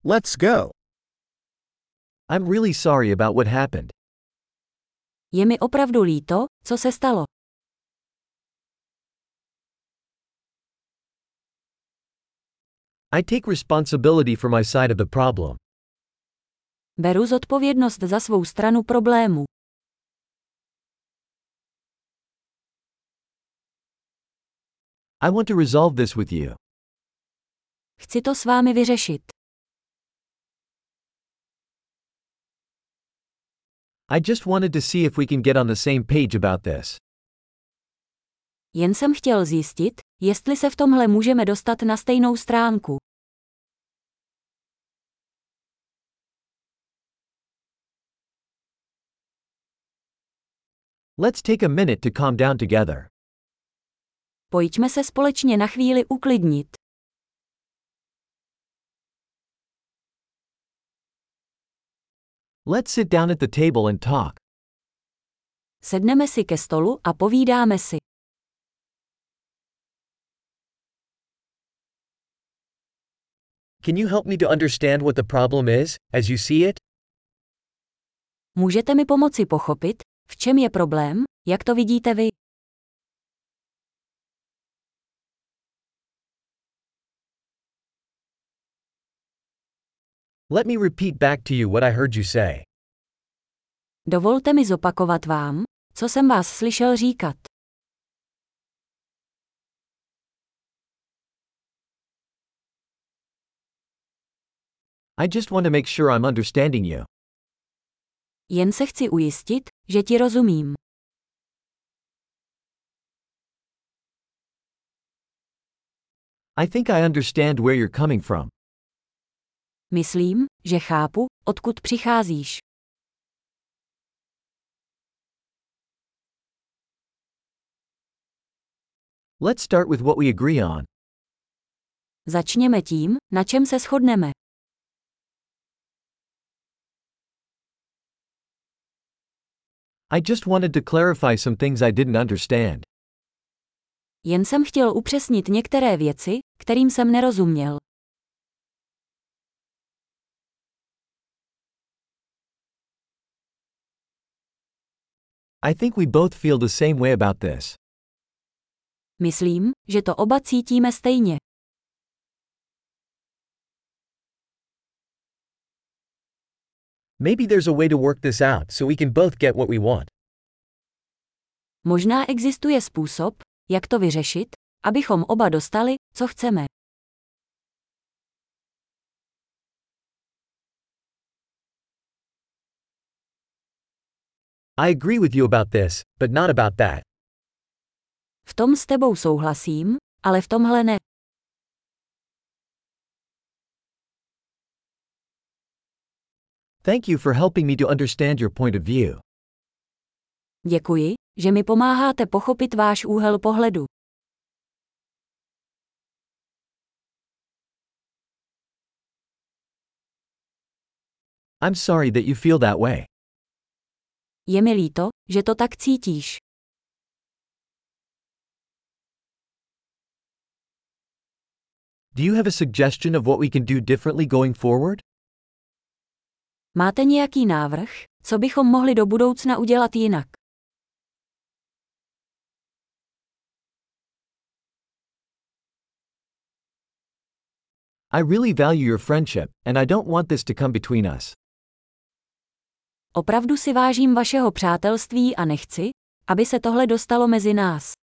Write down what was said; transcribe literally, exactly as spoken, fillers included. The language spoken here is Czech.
Let's go. I'm really sorry about what happened. Je mi opravdu líto, co se stalo. I take responsibility for my side of the problem. Beru zodpovědnost za svou stranu problému. I want to resolve this with you. Chci to s vámi vyřešit. I just wanted to see if we can get on the same page about this. Jen jsem chtěl zjistit, jestli se v tomhle můžeme dostat na stejnou stránku. Let's take a minute to calm down together. Pojďme se společně na chvíli uklidnit. Let's sit down at the table and talk. Sedneme si ke stolu a povídáme si. Can you help me to understand what the problem is, as you see it? Můžete mi pomoci pochopit, v čem je problém, jak to vidíte vy? Let me repeat back to you what I heard you say. Dovolte mi zopakovat vám, co jsem vás slyšel říkat. I just want to make sure I'm understanding you. Jen se chci ujistit, že ti rozumím. I think I understand where you're coming from. Myslím, že chápu, odkud přicházíš. Let's start with what we agree on. Začněme tím, na čem se shodneme. I just wanted to clarify some things I didn't understand. Jen jsem chtěl upřesnit některé věci, kterým jsem nerozuměl. I think we both feel the same way about this. Myslím, že to oba cítíme stejně. Maybe there's a way to work this out so we can both get what we want. Možná existuje způsob, jak to vyřešit, abychom oba dostali, co chceme. I agree with you about this, but not about that. V tom s tebou souhlasím, ale v tomhle ne. Thank you for helping me to understand your point of view. Děkuji, že mi pomáháte pochopit váš úhel pohledu. I'm sorry that you feel that way. Je mi líto, že to tak cítíš. Do you have a suggestion of what we can do differently going forward? Máte nějaký návrh, co bychom mohli do budoucna udělat jinak? I really value your friendship, and I don't want this to come between us. Opravdu si vážím vašeho přátelství a nechci, aby se tohle dostalo mezi nás.